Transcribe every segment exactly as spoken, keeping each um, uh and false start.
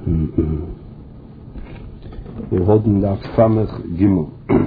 Wir holding the Samach Gimel.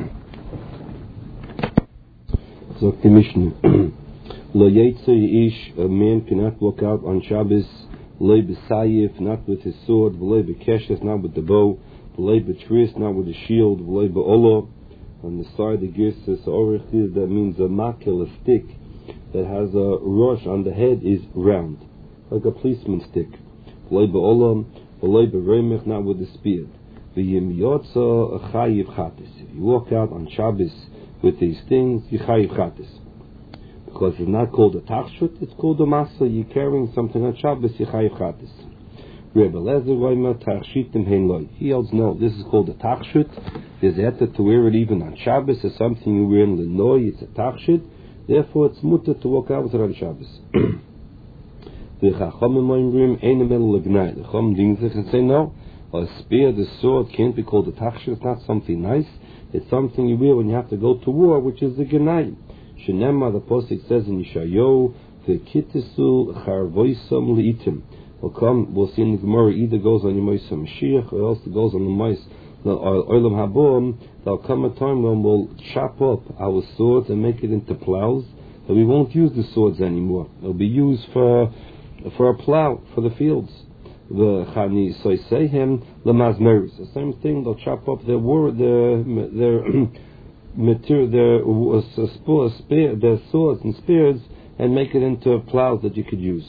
Sagt die Mishnah. Lo yetze ish, a man cannot walk out on Shabbos, lo b'sayif, not with his sword, lo b'keshes, not with the bow, lo b'tris, not with the shield, lo b'olo. On the side the gear says, that means a makel, a stick that has a rush on the head is round, like a policeman stick. Lo b'olo, lo b'remech, not with the spear. V'yim yotza, a chayiv chatis. If you walk out on Shabbos with these things, you chayiv chatis. Because it's not called a tachshut, it's called a masa. You're carrying something on Shabbos, you chayiv chatis. Rebbe Lezer Roima tachshitim hein loy. He holds no, this is called a tachshut. There's etter to wear it even on Shabbos. It's something you wear in Lenoy, it's a tachshut. Therefore, it's mutter to walk out with it on Shabbos. The chachamim oimrim ein mel legnai. The chacham dings and say no. A spear, the sword, can't be called a tachshut. It's not something nice. It's something you wear when you have to go to war, which is the genai. Shenema, the posik says in Yeshayahu, v'kitisu charvoisam li'itim. Will come, we'll see in the Gemara, either goes on Yemois HaMashiach or else it goes on the Mois Olam Habom. There'll come a time when we'll chop up our swords and make it into plows, but we won't use the swords anymore. It'll be used for for a plow, for the fields. The Chani Soisehem Lamazmeris. The same thing, they'll chop up their war, their their material, their spear, their swords and spears, and make it into plows that you could use.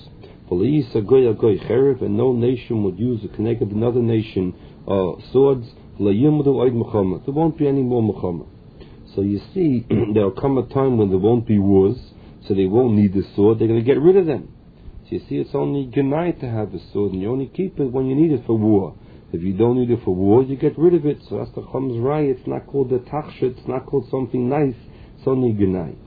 And no nation would use to connect with another nation uh, swords. There won't be any more Muhammad. So you see, there'll come a time when there won't be wars, so they won't need the sword. They're going to get rid of them. So you see, it's only genai to have a sword, and you only keep it when you need it for war. If you don't need it for war, you get rid of it. So that's the Chum's right. It's not called a tachshut. It's not called something nice. It's only genai.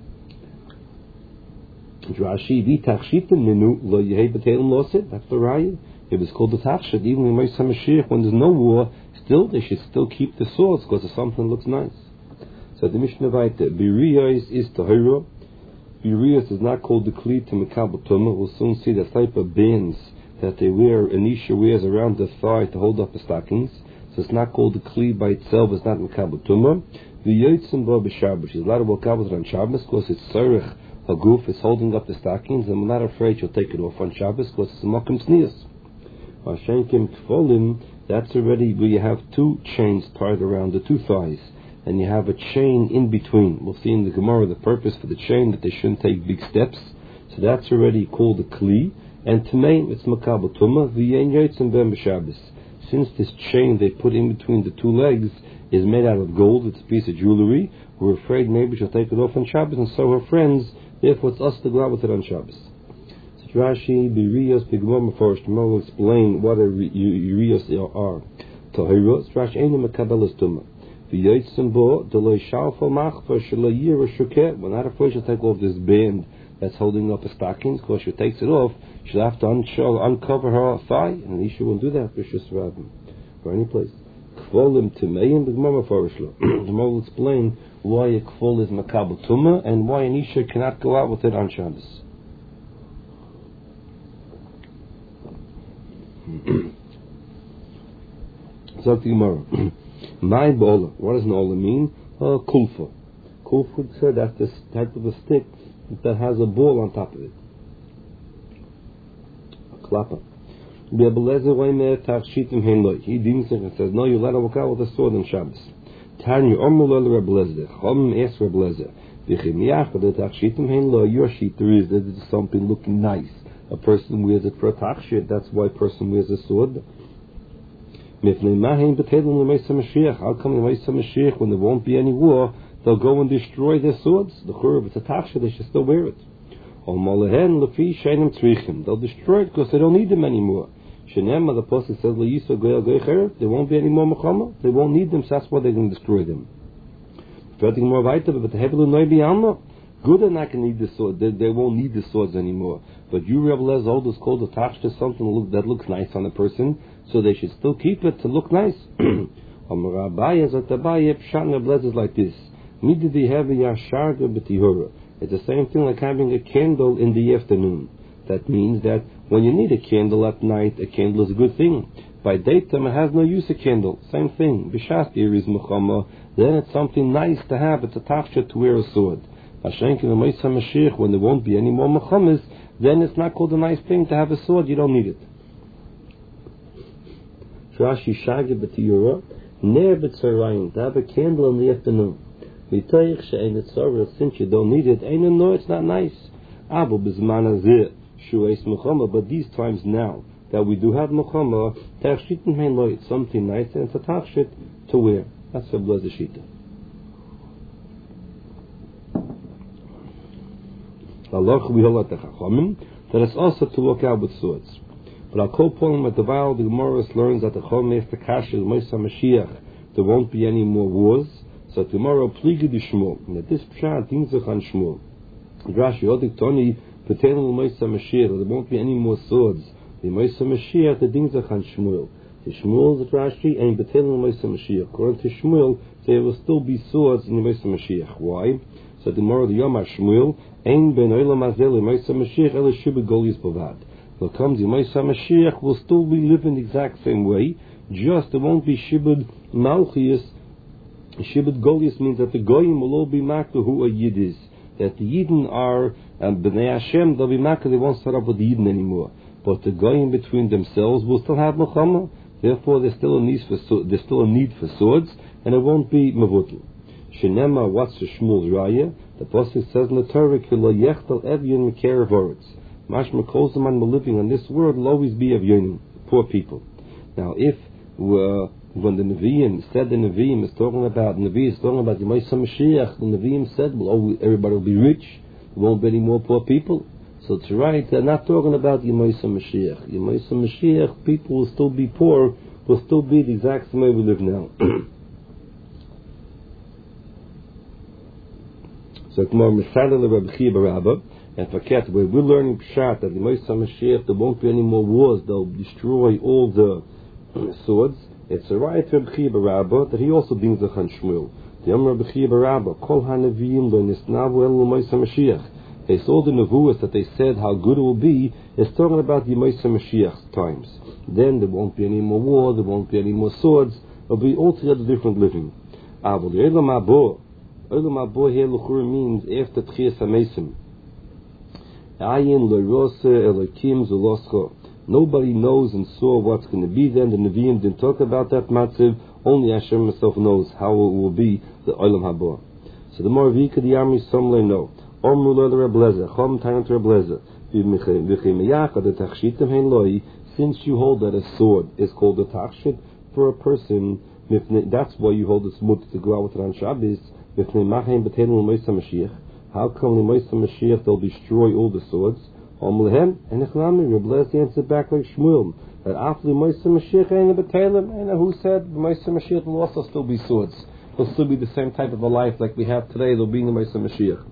Rashi v'tachshitim minu lo yehei b'teilim losit. That's the raya. It was called the tachshit. Even in Moshe HaMashiach, when there's no war, still they should still keep the swords because it's something that looks nice. So the Mishnah writes that biriyos is tahira. Biriyos is not called the kli to mekabel tumah. We'll soon see the type of bands that they wear. Anisha wears around the thigh to hold up the stockings. So it's not called the kli by itself. It's not mekabel tumah. V'yotzim bo b'Shabbos. There's a lot of wakabos on Shabbos because it's tzarich. A goof is holding up the stockings, and we're not afraid you'll take it off on Shabbos because it's a makom snias. Hashenkim tfolim, that's already where you have two chains tied around the two thighs, and you have a chain in between. We'll see in the Gemara the purpose for the chain, that they shouldn't take big steps. So that's already called a kli. And tamei, it's makabel tumah, v'yen yotzim ben b'Shabbos. Since this chain they put in between the two legs is made out of gold, it's a piece of jewelry, we're afraid maybe she'll take it off on Shabbos, and so her friends. Therefore, it's us to go out with it on Shabbos. So Rashi, Biriyos, B'Gemara Meforish, tomorrow will explain what a Biriyos are. Tohiros, Rashi, Eina Mekabelas Tumah. V'yotzim bo, D'loi Shalfo Machva, Shelo Yira Shukeh. We're not afraid she'll take off this band that's holding up the stockings, because she takes it off, she'll have to un- uncover her thigh, and Isha won't do that, B'Shus Rabbim, or any place. Kvolim Timeim, B'Gemara Meforish. Tomorrow will explain why a kfol is makabel tumah and why an isha cannot go out with it on Shabbos. So the Gemara, my bola. What does an ola mean? Uh, kulfa. Kulfa said that's the type of a stick that has a ball on top of it. A klappa. He deems it and says, no, you let her walk out with a sword on Shabbos. Tanya Omulol Rebbe Lezer. Chom es Rebbe Lezer. V'chimiach the tachshitim hein lo. Your sheeter is that it's something looking nice. A person wears it for a tachshit. That's why a person wears a sword. Mifnei mahin b'tedim l'meis HaMashiach. How come l'meis HaMashiach, when there won't be any war, they'll go and destroy their swords? The churv, it's a tachshit, they should still wear it. Omolehen lefi sheinim tzrichim. They'll destroy it because they don't need them anymore. Shenema, the Apostle says, there won't be any more Muhammad. They won't need them, so that's why they're going to destroy them. Good, they're not going to need the sword. They, they won't need the swords anymore. But you, Rebbe Lezer, hold this called attached to something look, that looks nice on a person, so they should still keep it to look nice. It's like this. It's the same thing like having a candle in the afternoon. That means that when you need a candle at night, a candle is a good thing. By daytime it has no use of candle. Same thing. B'shas is Muhammad. Then it's something nice to have. It's a tachshet to wear a sword. Hashenkin the Moshe Mashiach, when there won't be any more Muhammads, then it's not called a nice thing to have a sword. You don't need it. Rashi Shagib B'tiyura Ner B'tzarayim, to have a candle in the afternoon. Mitoich she'en etzorah, since you don't need it, ain't no, it's not nice. Abu b'zman hazeh shu'es Muhammad, but these times now that we do have Muhammad, tachshitn hein lo, it's something nice and it's a tachshit to wear. That's a blazer shita. Allah we hold at the Chachamim that it's also to look out with swords. But I'll call upon at the while the Gemara learns that the Chachamim is the Kasha the Moshe Mashiach. There won't be any more wars. So tomorrow, pliege di Shmuel. And at this pshat, Dinzach on Shmuel. Rashi Odik Toni pertaining to Moshe Mashiach. There won't be any more swords. The Moshe Mashiach, the Dinzach on Shmuel. The Shmuel, the Rashi, and pertaining to Moshe Mashiach. According to Shmuel, there will still be swords in the Moshe Mashiach. Why? So tomorrow, the Yom HaShmuel, Ein ben Olam Hazel, Moshe Mashiach, Ele Shibud Golias Bavad. Will come the Moshe Mashiach will still be living the exact same way. Just there won't be Shibud Malchias. Shibud Golias means that the Goyim will all be Makah who are Yiddish. That the Yidden are um, B'nai Hashem, they'll be Makah, they won't start up with the Yidden anymore. But the Goyim between themselves will still have Muhammad. Therefore, there's still a need for so- there's still a need for swords, and it won't be Mavutel. Shenema, what's the Shmuel's Raya? The Pasuk says in the Torah, Kilo Yechtel Evyon Mekerav Oretz. Mashma calls the man living on this world will always be Evyonim, poor people. Now, if uh, when the Nevi'im said the Nevi'im is talking about, the Nevi'im is talking about the Moshe Mashiach, the Nevi'im said, well, oh, everybody will be rich, there won't be any more poor people. So it's right, they're not talking about the Moshe Mashiach. The Moshe Mashiach, people will still be poor, will still be the exact same way we live now. So it's more Meshadel of Rabbi Chia Barabba, and forget, where we're learning Pshat, that the Moshe Mashiach, there won't be any more wars, they'll destroy all the swords. It's a right to Rabbi Chia Barabba that he also brings the Chan Shmuel. The Yom Rabbi Chia Barabba, Kol HaNevi'im lo nisnavu el Moshe Mashiach. They saw the Nevuas that they said how good it will be, is talking about the Moshe Mashiach's times. Then there won't be any more war, there won't be any more swords, it'll be altogether different living. Avol the Elam Habo, Elam Habo here L'chur means after Tchias HaMesim. Ayin lo Rose Elokim Zuloscho. Nobody knows and saw what's going to be then. The Nevi'im didn't talk about that matziv. Only Hashem himself knows how it will be, the Olam Haba. So the more Vika the army, some lay know. Omru lo the Reblezer, Chom Tanat Reblezer. Since you hold that a sword is called a tachshit for a person, that's why you hold the smut to go out with it on Shabbos. How come the Moshe Mashiach they'll destroy all the swords? Omlehem and Echlami, Reblezer answered back like Shmuel that after the Moshe Mashiach and the Batalim, and who said the Moshe Mashiach will also still be swords. It'll still be the same type of a life like we have today. There'll be in the Moshe Mashiach.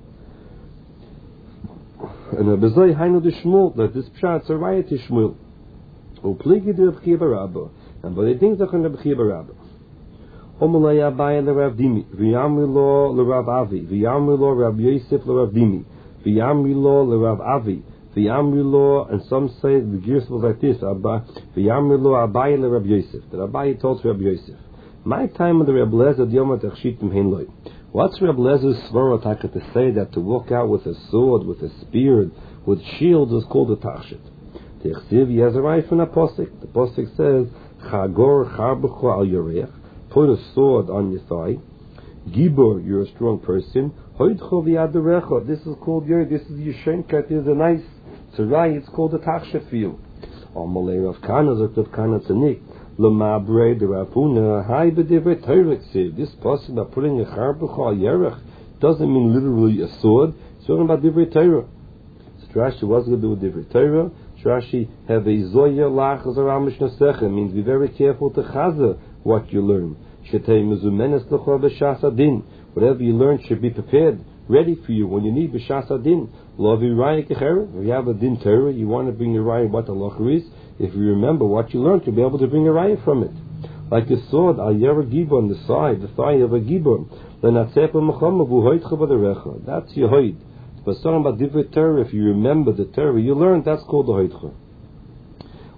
And the Bezai Hainu de Shmuel that this pshat is a riot to Shmuel. Upligi de Rabbi Chia Barabba, and by the things that can Rabbi Chia Barabba. Omalei Abaye le Rav Dimi, v'yamri lo le Rav Avi, v'yamri lo Rav Yosef le Rav Dimi, v'yamri lo le Rav Avi. The Amrilo, and some say the gears was like this, the Amrilo Abaye le Rabbi Yosef. The Rabbi told to Rabbi Yosef, my time of the Rabbi Lezer, the Yom HaTachshitim Heinloi. What's Rabbi Lezer's svarotaka to say that to walk out with a sword, with a spear, with shields is called a tachshit? The Chsiv, he has a right from a posik. The posik says, Chagor charbecho al yorech, put a sword on your thigh. Gibor, you're a strong person. Hoidcho v'yaderecha, this is called your, this is your shenka, this is a nice Sarai, it's called a tachshit for you. Amalei Rav Kana, Zot Rav Kana Tzanik, L'mabrei de Ravuna, Hai b'divrei Torah ksiv. This person about putting a charbecho al yerech doesn't mean literally a sword. It's talking about divrei Torah. So Rashi what's going to do with divrei Torah? Rashi have a zoya lach zaram mishnasechem, means be very careful to chaza what you learn. Shetei mezumenes l'chol b'shas adin. Whatever you learn should be prepared, ready for you when you need b'shas adin. Lo v'raya kechera. If you have a din Torah, you want to bring your raya what the halacha is. If you remember what you learned, you'll be able to bring a raya from it. Like a sword, al yera gibor on the side, the thigh of a gibor. L'natzepa mechama v'hoidcha b'derecha. That's your hoid. But talking about divrei Torah, if you remember the Torah you learned, that's called the hoidcha.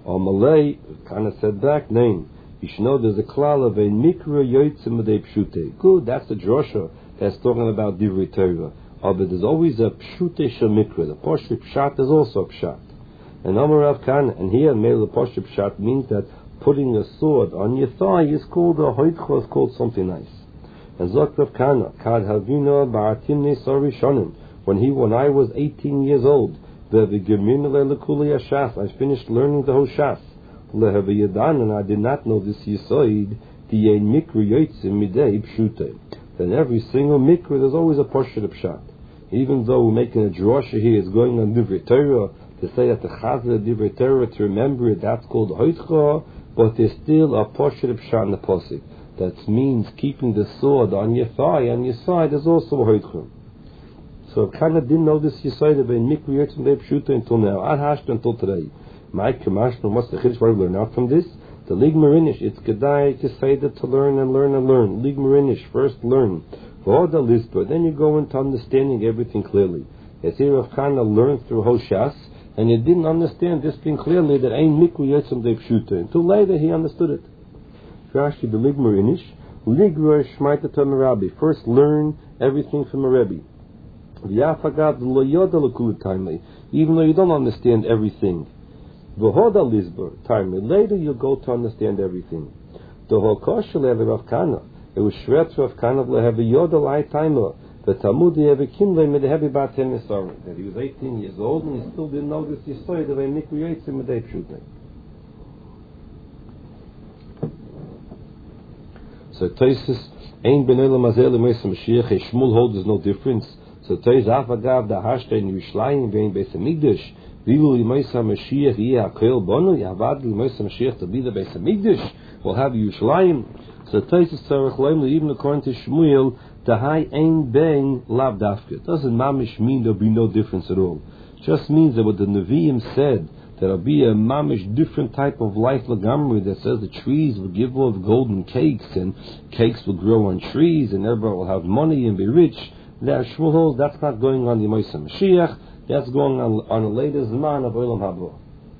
Or Malay kind of said back, name. You should know there's a klal of a mikra yotzim de pshute. Good, that's the drosha that's talking about divrei Torah. Oh, but there's always a pshute shel mikra. The poshut pshat is also a pshat. And Amar Rav Kana, and here mele the poshut pshat means that putting a sword on your thigh is called a hoitcho, is called something nice. And Zok Rav Kana, kad havina ba'atimne sorishonim. When he, when I was eighteen years old, the Gemina le'lekuli Shas, I finished learning the whole Shas. Lehaviyadan, and I did not know this Yisoid, Diyein Mikra Yotzim Midei Pshute. Then every single Mikra, there's always a portion of Pshat. Even though we're making a drosha here, it's going on Divrei Torah, to say that the Chazal Divrei Torah, to remember it, that's called Hoitcha, but there's still a portion of Pshat in the Posik. That means keeping the sword on your thigh, on your side, is also a Hoitcha. So I kind of didn't know this Yisoid of a Mikra Yotzim Midei Pshute until now. I hashed until today. My Kamashno, what's the Chiddush? What do we learn out from this? The Lig Marinish, it's Gedai to say that to learn and learn and learn. Lig Marinish, first learn. For the Lisper, then you go into understanding everything clearly. It's here of kind of learned through Hoshas, and you didn't understand this thing clearly that ain't Mikru Yotzim de Pshute. Until later he understood it. Rashi, the Lig Marinish, Lig Rosh Shmaita Tam Rabbi. First learn everything from a Rebbe. V'yafagad lo yoda l'kulu timely. Even though you don't understand everything. V'hoda lisber, time later you'll go to understand everything. The hokosh lev Rav Kana, it was shret Rav Kana lehev yoda lai timer. The Talmud yev kimle med heavy bat ten nesarim. That he was eighteen years old and he still didn't know this yisoid of a mikra yotzim medei pshutei. So Tosis ein benel mazel lemeis Mashiach. Shmuel holds there's no difference. So Tosis afagav da hashte in Yerushalayim vein beis hamikdash. Vilu Yemaisa Mashiach Yehakol Bonu Yavad Yemaisa Mashiach to be the Beis Hamikdash. We'll have Yerushalayim. So Taisus Tzarech Loim, even according to Shmuel, the high Ein Ben Lav Dafka. Doesn't mamish mean there'll be no difference at all. It just means that what the Nevi'im said, there'll be a mamish different type of life lagamri that says the trees will give off golden cakes and cakes will grow on trees and everybody will have money and be rich. That Shmuel holds that's not going on the Yemaisa Mashiach. That's going on on a later Zman of Olam Haba.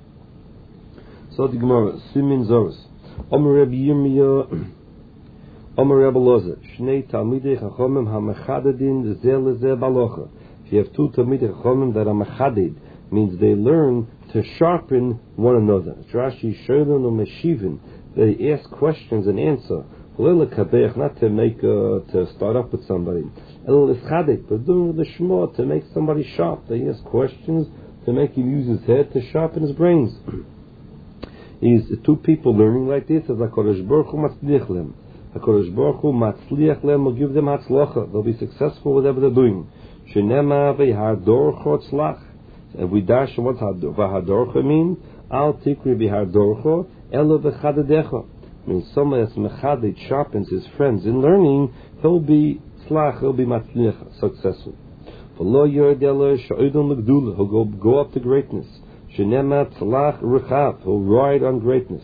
So the Gemara, Simin Zoros. Omer Rebbe Yirmiyah, Omer Rebbe Lozer, Shnei Talmidei Chachomim HaMechadedin Zeh Lezeh Balocha. If you have two Talmidei Chachomim that are Mechaded, means they learn to sharpen one another. Rashi Shoylon or Meshivin, they ask questions and answer. Not to make, uh, to start up with somebody. But doing the shmor to make somebody sharp. They ask questions to make him use his head to sharpen his brains. Is two people learning like this? As HaKadosh Baruch Hu matzliach lem. HaKadosh Baruch Hu matzliach lem will give them hatzlacha. They'll be successful whatever they're doing. Shenema v'hardorcho tzlach. And we dash what v'hardorcho mean? Al tikri v'hardorcho elo v'chadedecha. Means someone that's mechaded sharpens his friends in learning, he'll be tzlach, he'll be matzliach, successful. V'lo yordela sha'odon l'gdula, he'll go, go up to greatness. Shenema tzlach rechav, he'll ride on greatness.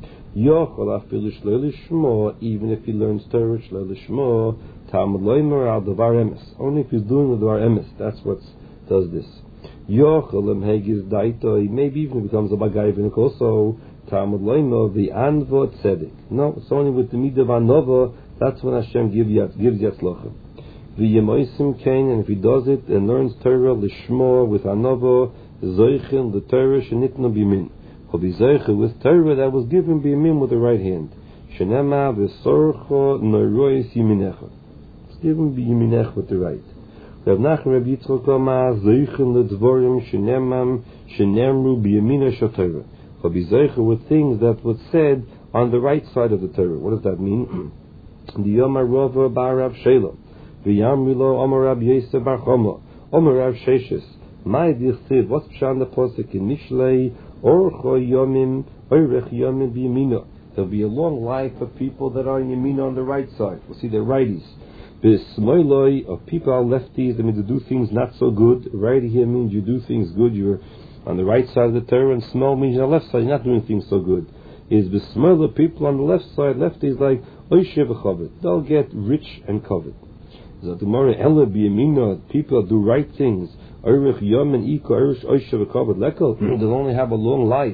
Yochol afilu shlo lishmo, even if he learns Torah shlo lishmo, Talmud loimer al davar emes. Only if he's doing the davar emes, that's what does this. Yochol em hegiz daito, maybe even becomes a bagay v'nik also. Talmud loimo the anvo tzedek. No, it's only with the midah anova. That's when Hashem gives you gives yatzlocha. The yemoisim kain, and if he does it and learns Torah lishmo with anova zoichin the Torah shenitnu bimin. He'll be zoichin with Torah that was given bimin with the right hand. Shenema v'sorcho norois yiminecha. It's given biyiminecha with the right. Rav Nachman Rav Yitzchok Omar zoichin ledvorim shenemam shenemru biyimina shotorah. He'll be zeicher with things that was said on the right side of the Torah. What does that mean? The Yomar Rova Bar Rav Shela, the Yamrilo Omar Rav Yosef Bar Choma, Omar Rav Sheshes. My dichtiv, what's pshan the posik in Mishlei? Orcho Yomim, Oirech Yomim B'Yamina. There'll be a long life of people that are in Yamina on the right side. We'll see they're righties. B'Smoiloi of people are lefties. That means to do things not so good. Righty here means you do things good. You're on the right side of the Torah, and small means on the left side, you're not doing things so good. Is the smaller people on the left side, left is like Oishe v'Chavit. They'll get rich and covered. The Gemara Ella b'Yamina, people do right things. Oirich Yom and Iko Oirish Oishe v'Chavit Lekel. They'll only have a long life.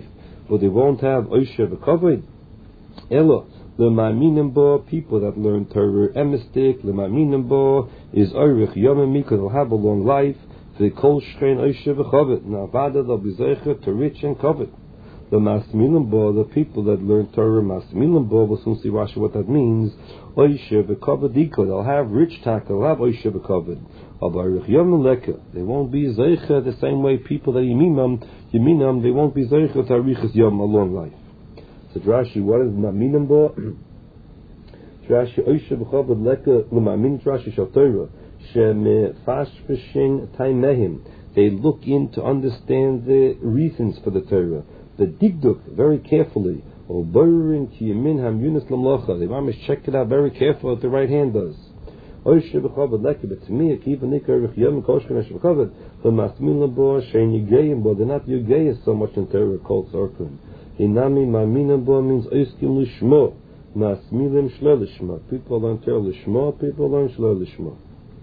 but they won't have Oisha V'Kavod. Elo, L'Ma'aminim Bo, people that learn Torah emistic, L'Ma'aminim Bo is Oirich Yomim, because they'll have a long life, V'Kol Shchein Oisha V'Kavod. Now, Vada, they'll be Zeicher to rich and Kavod. The Masmilim Bo, the people that learn Torah Masmilim Bo, we'll soon see Rashi what that means. Oisha V'Kavod Diko, they'll have rich taka, they'll have Oisha V'Kavod. They won't be Zeicha the same way people that Yiminam, Yiminam, they won't be Zeicha to Arichas Yom, a long life. So Rashi, what is Maminam Bo? Rashi, Oisha V'Kavod Leka, L'Mamin Rashi Shal Torah, Shemefashfeshin Taimehim. They look in to understand the reasons for the Torah. The Digduk, very carefully. Or Borin Ki Yamin Ham Yunis Lamlocha. They must check it out very carefully what the right hand does. Oisha V'Kavod Leka, but to me, a Kiva Nikar Rich Yom, Koshkan Oisha V'Kavod, the Masmilim Bo, Shein Yigayim Bo, they're not Yigayim so much in Torah called Zorkum. Inami Maminam Bo means Oiskim Lishmo, Masmilim Shlo Lishmo. People learn Torah Lishmo, people learn Shlo Lishmo.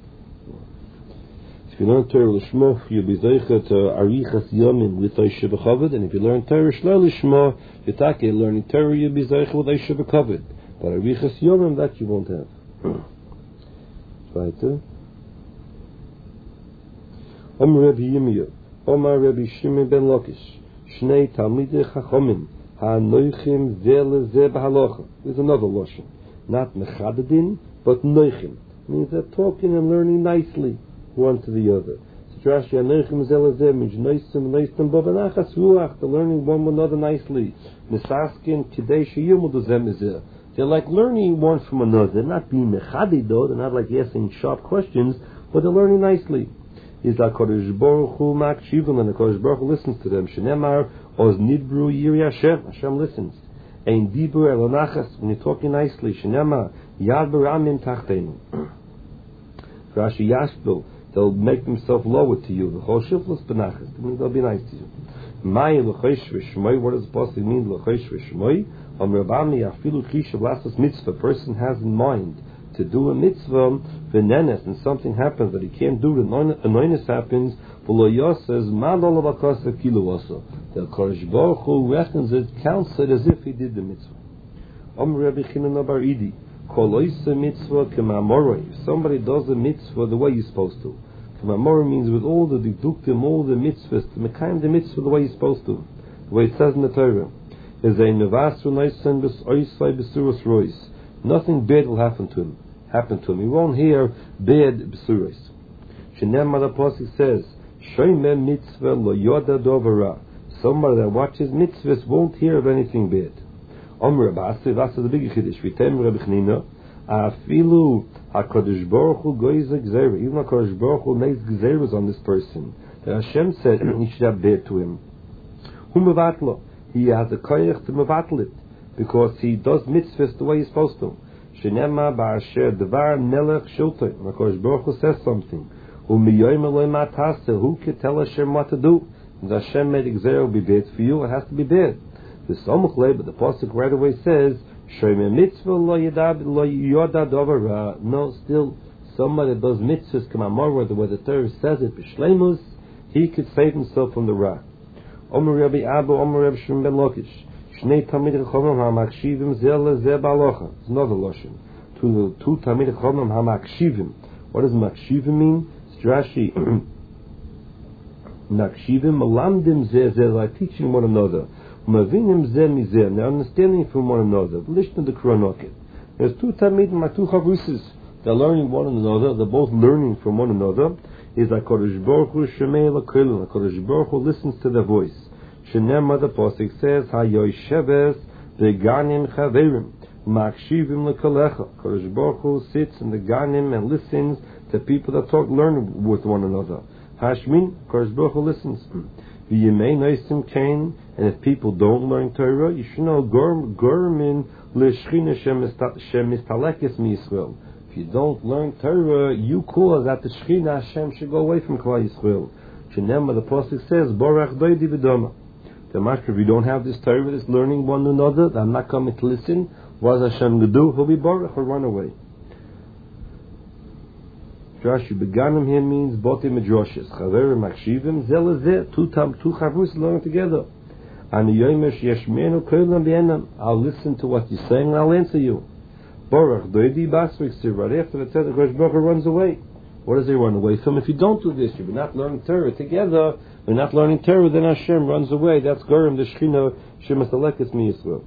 If you learn Torah Lishmo, you'll be Zeicha to Arichas Yomim with Oisha V'Kavod, and if you learn Torah Shlo Lishmo, you're talking learning Torah, you'll be Zeicha with Oisha V'Kavod. But Arichas Yomim, that you won't have. Weiter. Om Rabbi Yirmiyah, Omar Rabbi Shimon ben Lakish, Shnei Talmidei Chachomim, Ha-Noichim Zeh Zeh B'Halacha. There's another lotion. Not Mechadadin, but Noichim. Means they're talking and learning nicely, one to the other. So Rashi, Ha-Noichim Zeh Zeh means Noisim, Noisim, Bobanachas Ruach, they're learning one another nicely. Misaskin, Kidei Sheyumudu Zeh Mizeh. They're like learning one from another. They're not being mechadi though. They're not like asking sharp questions, but they're learning nicely. Is like Kodesh Baruch Hu makshivim, and the Kodesh Baruch Hu listens to them. Shenemar oz nidbru yiri Hashem. Hashem listens. Ein dibur elonachas, when you're talking nicely. Shenemar yad baramim tachteinu. Rashi yashbel, they'll make themselves lower to you. The whole shiflus benachas, they'll be nice to you. Mai l'chosh v'shmoi. What does it possibly mean l'chosh v'shmoi? A person has in mind to do a mitzvah, v'nenes, and something happens that he can't do, the anoinus happens, says, the Kodesh Baruch Hu reckons it, counts it as if he did the mitzvah. If somebody does the mitzvah the way you're supposed to, Kamamora means with all the deduktim, all the mitzvahs, to make the mitzvah the way you're supposed to, the way it says in the Torah. Nothing bad will happen to him. Happen to him. He won't hear bad besuros. Shenemar the pasuk says, "Shoymeh mitzvah lo yoda dovara." Somebody that watches mitzvahs won't hear of anything bad. Omer Rabasi, that's the big chiddush. Vitem Rabbi Chanina, afilu Hakadosh Baruch Hu goyz gzeira. Even Hakadosh Baruch Hu makes gzeiros on this person. That Hashem said he should have bad to him. Hu mevatlo. He has a koyach to mevatel it, because he does mitzvahs the way he's supposed to. Shenema ba'asher devar melech shiltoi. HaKadosh Baruch Hu says something. U'miyoyim eloi matase. Who can tell Hashem what to do? And Hashem made exer will be bad for you, it has to be bad. The Somuch Le, but the pasuk right away says, Shoymeh mitzvah lo yodad lo yoda dovara. No, still, somebody that does mitzvahs, kamamor, the way the Torah says it, b'shleimus, he could save himself from the ra. Omer Rabbi Abba, Omer Rabbi Shimon ben Lakish. Shnei Talmidei Chachamim hamakshivim zeh lezeh b'halacha. It's another lotion. Two, two Talmidei Chachamim hamakshivim. What does makshivim mean? It's Rashi. Makshivim malamdim zeh zeh, like teaching one another. Mavinim zeh mizeh, they're understanding from one another. Listen to the Kronoket. There's two Talmidim, my two Chavusis. They're learning one another. They're both learning from one another. Is like Kodesh Baruch Hu Shemei L'Kolin. Kodesh Baruch Hu listens to their voice. Shenemar the pasuk says, Hayoysheves beganim chaverim makshivim l'kolecha. Kodesh Baruch Hu sits in the ganim and listens to people that talk, learn with one another. Hashmin, Kodesh Baruch Hu listens. V'yimei noisim kain, and if people don't learn Torah, you should know gormin l'shchina shemistalekes miYisrael. If you don't learn Torah, you cause that the Shechina Hashem should go away from Klal Yisrael. Shenemar the pasuk says, Borach doidi v'doma. The master, if you don't have this Torah, this learning one another, I'm not coming to listen. What is Hashem to do? He'll be Borach or run away. Rashi beganim here means boti medroshes. Chaverim makshivim zelazeh. Two tam two chavus learn together. I'll listen to what you're saying and I'll answer you. Right after it says the Kodesh Baruch Hu runs away. What does he run away from? If you don't do this, you're not learning Torah together, we're not learning Torah, then Hashem runs away. That's Gorim, the Shechina, Shemas Alekes Mi Yisrael.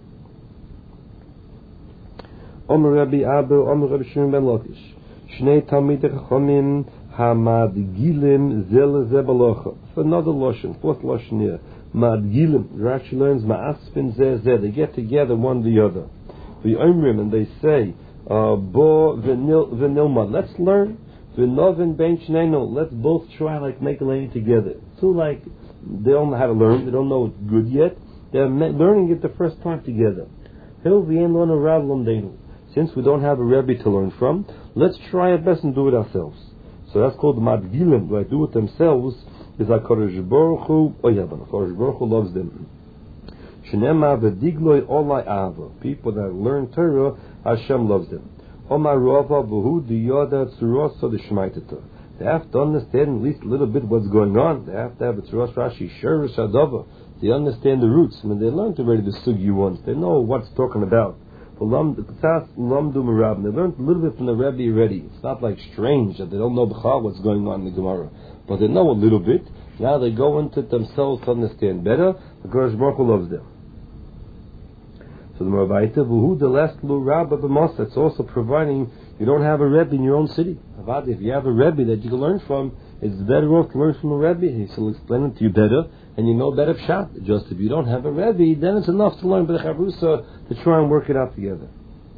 Omer Rabbi Abba, Omer Rabbi Shimon ben Lakish. Shnei Talmidei Chachamim Hamadgilim Zel Ze Balocha. It's another Lashon, fourth Lashon here. Madgilim. Rashi learns Ma'aspin Ze Ze. They get together one the other. The Omrim, and they say, uh, Bo V'nilmad. Let's learn. V'novin Ben Shneno. Let's both try like make a lady together. So like, they don't know how to learn. They don't know it's good yet. They're learning it the first time together. Hil V'yen Lona Rav Lomdeinu. Since we don't have a Rebbe to learn from, let's try our best and do it ourselves. So that's called Madgilim. They do it themselves. Is like Kodesh Baruch Hu. Oh yeah, but Kodesh Baruch Hu loves them. Shnema v'digloi olai ava. People that learn Torah, Hashem loves them. Omar Rava v'hu diyoda tzurosa d'shmaitata. They have to understand at least a little bit what's going on. They have to have a tzuros Rashi sherish adava. They understand the roots. When they learned already the sugi once, they know what it's talking about. They learned a little bit from the Rebbe already. It's not like strange that they don't know what's going on in the Gemara, but they know a little bit. Now they go into it themselves to understand better. The Kodesh Baruch Hu loves them. So the Marabaita, Vuhu the last Lu Rabba B'Mos, it's also providing you don't have a Rebbe in your own city. If you have a Rebbe that you can learn from, it's better off to learn from a Rebbe. He will explain it to you better, and you know better pshat. Just if you don't have a Rebbe, then it's enough to learn B'Chavrusa to try and work it out together.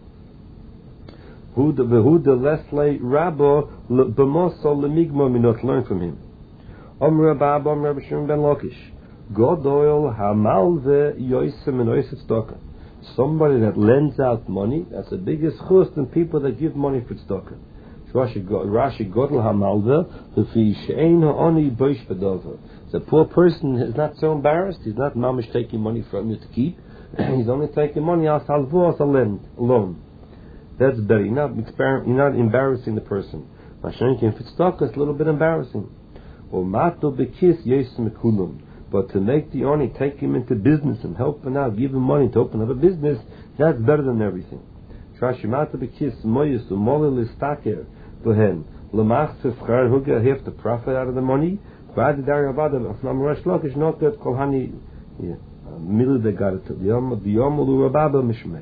Vuhu the Lesle Rabba B'Mos or Lemigma Minot, learn from him. Om Rabba Om Rabbi Shimon ben Lakish. Godoil Hamalve Yoisem and Yoisem Tzedakah. Somebody that lends out money, that's the biggest chus than people that give money for tzedakah. Rashi Godel Hamalve Lefi She'ein Ha'oni Boish B'Dover. The poor person is not so embarrassed. He's not mamish taking money from you to keep. He's only taking money as halvo as a loan. That's better. You're not, you're not embarrassing the person. Mashenkin for tzedakah, it's a little bit embarrassing. Or mato bekis yesem kulum. But to make the oni take him into business and help him out, give him money to open up a business, that's better than everything. Trashimata bekis moyus umoli listaker bohen lamach tzfchar huga. He have to profit out of the money. Bad dari avadam. Nam Rosh Lakish not that kolhani. Yeah, middle they got it. Biyom biyom ulu rababa mishmei.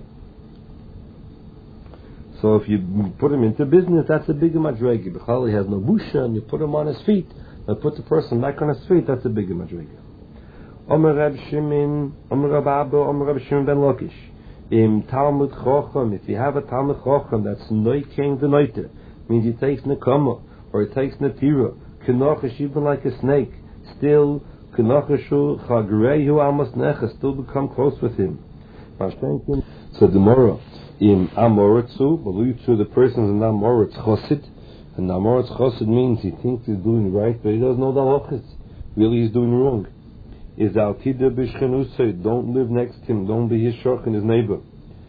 So if you put him into business, that's a bigger madregi. B'chal he has no busha, and you put him on his feet. And put the person back on his feet. That's a bigger madregi. Omer Reb Shimon, Omer Reb Abba, Omer Reb Shimon ben Lakish. Im Talmud Chochem, if you have a Talmud Chochem that's noiking the noite, means he takes nekama or he takes netira, kenochesh even like a snake, still kenocheshu chagreihu amos necha, still become close with him. So the Mora in Amoritzu, Baluitzu, the person's in Amoritz Chosid, and Amoritz Chosid means he thinks he's doing right, but he doesn't know the halachas. Really, he's doing wrong. Is altida b'shchenusay, don't live next to him, don't be his shochin, his neighbor.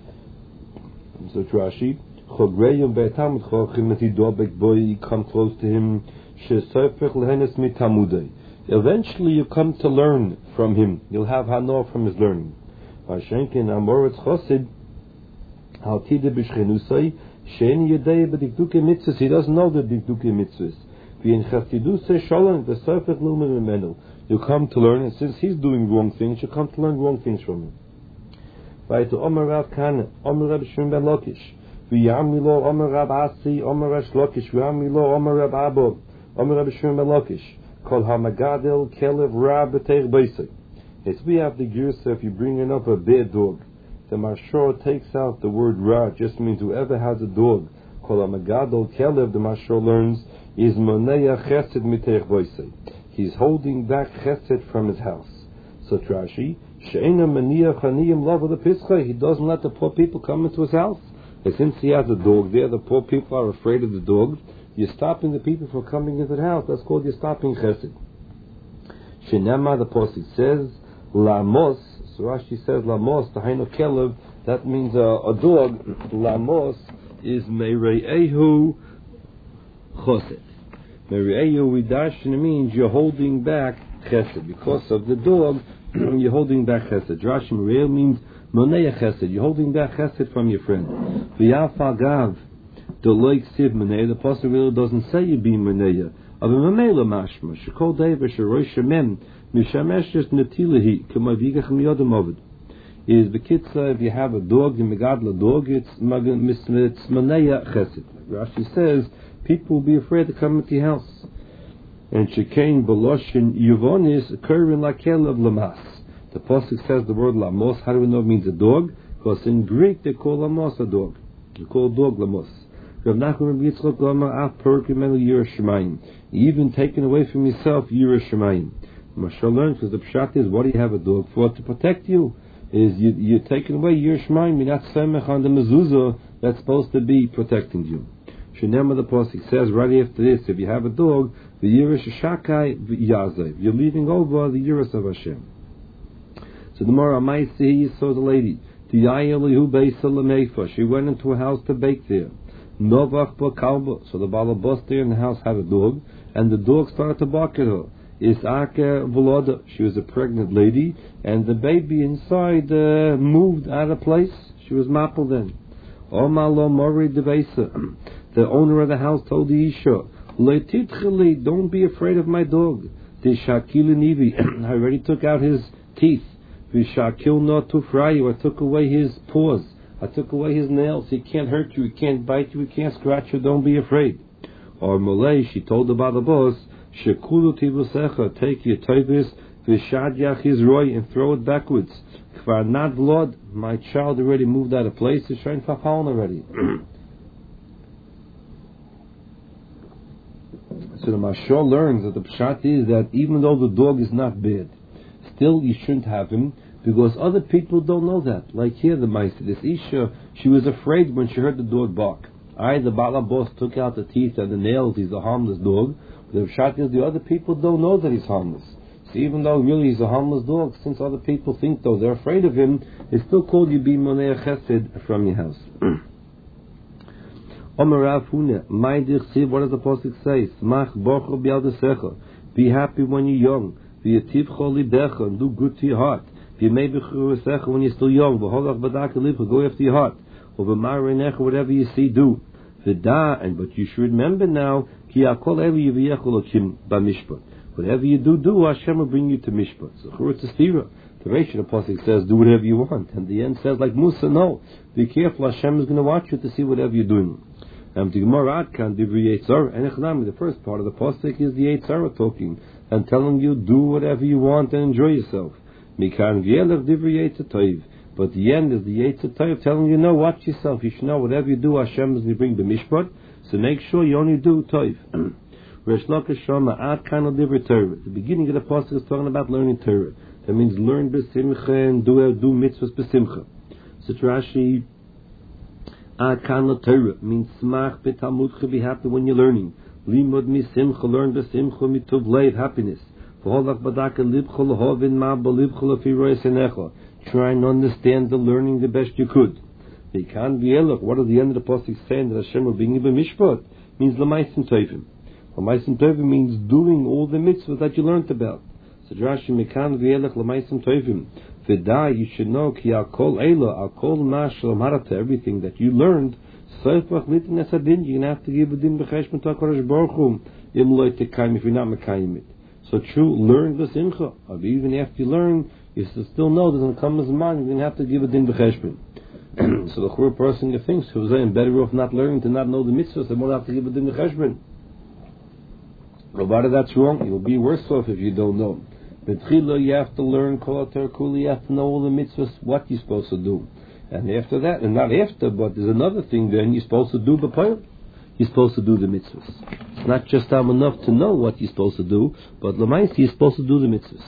So Rashi, chogreyum be'tamud chochim et idobek boy, come close to him, she'sofech lehenes mitamudei. Eventually you come to learn from him. You'll have hanor from his learning. Vashenkin amoritz chosid, altida b'shchenusay, she'en yedei b'dikduke mitzvahs, he doesn't know the dikduke mitzvahs. V'in chassidusay sholem, v'sofech lumen memenu. You come to learn, and since he's doing wrong things, you come to learn wrong things from him. Right to Omer Rav Kana, Omer Rav Shimon ben Lakish, V'yamilo Omer Rav Asi, Omer Rav Shlokish, V'yamilo Omer Rav Abo, Omer Rav Shimon ben Lakish, Kol HaMagadel Kelev Rab B'teich Beisei. Yes, we have the gear, so if you're bringing up a bad dog, the Mashor takes out the word Ra, just means whoever has a dog. Kol HaMagadel Kelev, the Mashor learns, is Moneya Chesed M'teich Beisei. He's holding back chesed from his house. So Rashi, she'ena maniach haniyim lava the pischa. He doesn't let the poor people come into his house. And since he has a dog there, the poor people are afraid of the dog. You're stopping the people from coming into the house. That's called you're stopping chesed. Shenema, the pasuk says, lamos. So Rashi says lamos, tahainu kelev. That means uh, a dog. Lamos is meire'ehu chosed. Meri'eyu Widashin means you're holding back chesed. Because of the dog, you're holding back chesed. Rashi Muriel means Moneya chesed. You're holding back chesed from your friend. V'yafal gav deloik siv Moneya. The pasuk really doesn't say you be Moneya. Of a Mamela mashma. Shekol deva sheroy shemem mishamesh just netilahi k'mavigach miyodem ovid. Is the kitza, if you have a dog, you megadla dog, it's Moneya chesed. Rashi says people will be afraid to come into your house. And shekain beloshin yuvonis occurring like of lamas. The pasuk says the word lamos. How do we know it means a dog? Because in Greek they call lamos a dog. They call dog lamos. Even taken away from yourself, Yerushalayim. Mashal learns because the pshat is, what do you have a dog for? To protect you. Is you, you're taking away Yerushalayim. You're not semech on the mezuzah that's supposed to be protecting you. Shenema the pasuk says right after this, if you have a dog, the Yiras Shakai Yazev, you're leaving over the Yiras of Hashem. So the Mara Maisi saw the lady. She went into a house to bake there. Novach Kalba. So the balabas there in the house had a dog, and the dog started to bark at her. Isaka Volada. She was a pregnant lady, and the baby inside uh, moved out of place. She was mappal then. Omalo Mori Devesa. The owner of the house told the Isha, don't be afraid of my dog. I already took out his teeth. Not to fry you. I took away his paws. I took away his nails. He can't hurt you. He can't bite you. He can't scratch you. Don't be afraid. Or Malay, she told the boss, take your tovis, v'shadyach his roy, and throw it backwards. Not blood. My child already moved out of place. It's trying to fall already. So the Mashal learns that the pshat is that even though the dog is not bad, still you shouldn't have him because other people don't know that. Like here, the Maisa, this Isha, she was afraid when she heard the dog bark. I, the balabos, took out the teeth and the nails. He's a harmless dog. But the pshat is the other people don't know that he's harmless. So even though really he's a harmless dog, since other people think though they're afraid of him, it's still called you be Monei Chesed from your house. What does the pasuk say? Be happy when you're young. And do good to your heart. When you're still young, go after your heart. Whatever you see, do. And but you should remember now, whatever you do, do Hashem will bring you to mishpat. So it's a stira. The Reish of the pasuk says, do whatever you want, and the end says, like Musa, no. Be careful. Hashem is going to watch you to see whatever you're doing. Um, the Gemara can divri Yitzhar, and the first part of the pasuk is the Yitzhar talking and telling you do whatever you want and enjoy yourself. Mikan v'yelach divri Yitzhar, but the end is the Yitzhar telling you no, watch yourself. You should know whatever you do, Hashem is going to bring the mishpat. So make sure you only do toiv. Resh Lakish Shama at kind of divri Torah. The beginning of the pasuk is talking about learning Torah. That means learn b'simcha and do do mitzvahs b'simcha. So Rashi. Akan Torah means smach betalmudcha, be happy when you're learning. Limud misimcha, learn besimcha mituv leiv, happiness. V'holach badaka libcha lehovin ma belibcha lefi rois enecha. Try and understand the learning the best you could. They can't be elach. What is the end of the pasuk saying that Hashem will bring you b'mishpat? Means l'maisim tovim. L'maisim tovim means doing all the mitzvahs that you learned about. So Rashi mekan v'elach l'maisim tovim. V'da, you should know ki al kol eila, al kol mashal marata, everything that you learned, seifach litin esadin, you're going to have to give a din b'cheshbon to HaKadosh Baruch Hu, im lo tekayim, if you're not mekayim it. So true, learn the simcha. But even after you learn, you still know that when it comes to mind, you're going to have to give a din b'cheshbon. So the poor person who thinks who's better off not learning to not know the mitzvahs, they won't have to give a din b'cheshbon. But that's wrong. You'll be worse off if you don't know. B'tchila, you have to learn Kol HaTorah, you have to know all the mitzvahs, what you're supposed to do. And after that, and not after, but there's another thing then, you're supposed to do b'payil. You're supposed to do the mitzvahs. It's not just time enough to know what you're supposed to do, but l'maisi, you're supposed to do the mitzvahs.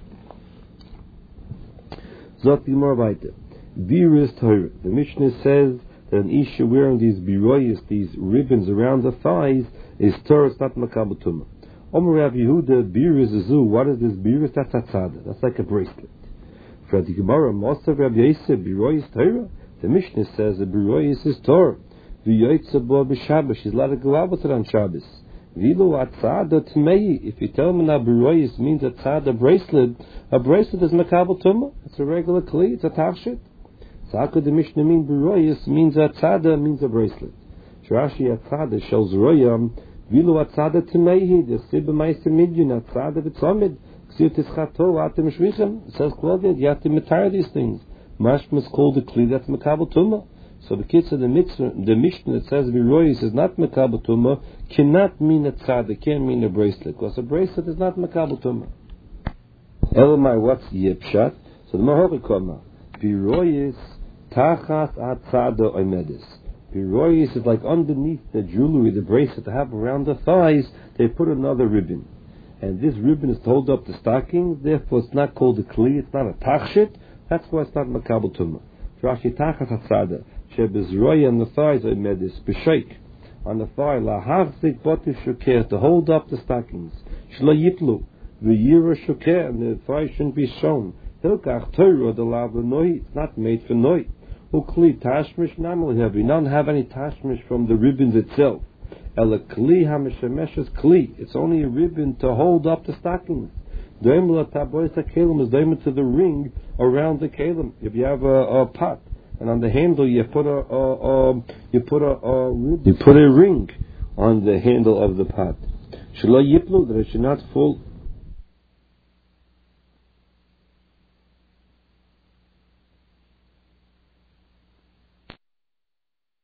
Zot Gemara weiter. Biris Torah. The Mishnah says that an Isha wearing these biroyas, these ribbons around the thighs, is Torah, it's not makabel tumah. Omer Rav Yehuda, biris azu. What is this biris? That's atzada. That's like a bracelet. For the Gemara, Mostav Rav Yosef, biroyas Torah. The Mishnah says that biroyas is Torah. V'yoytza bo b'Shabbos. She's allowed to go out with it on Shabbos. Vilu atzada tmei. If you tell me now beroyis means a tzada bracelet, a bracelet is makabel tumah. It's a regular kli. It's a tachshit. So how could the Mishnah mean beroyis means a tzada means a bracelet? Rashi atzada shows royam. Vilu atzada tmei. The sibba ma'aser midyon atzada b'tzomid. Ksiv tischato atem shvichem. It says clothing. You have to retire these things. Mashma is called a kli. That's makabel tumah. So the kids of the mitzvah, the Mishnah that says Viroyis is not Makabel Tumah cannot mean a tzaddik, can't mean a bracelet, because a bracelet is not Makabel Tumah. Elamai, what's Yipshat? So the Mahorikoma, Viroyis Tachas Atzada Oimedis. Viroyis is like underneath the jewelry, the bracelet they have around the thighs, they put another ribbon. And this ribbon is to hold up the stockings, therefore it's not called a kli, it's not a tachshit, that's why it's not Makabel Tumah. Rashi Tachas Atzada. Shebizroy on the thighs I made this b'sheik on the thigh lahachzik botu shukeh to hold up the stockings shlo yiplu v'yira shukeh and the thigh shouldn't be shown hilkach Torah the lav noi it's not made for noi ukli tashmish namel have we don't have any tashmish from the ribbons itself ela kli hameshemesh is kli it's only a ribbon to hold up the stockings. Doimla tabois kalim is doimla to the ring around the kalim. If you have a, a pot. And on the handle you put a, a, a you put a, a you put a ring on the handle of the pot. Shelo yiplu that it should not fall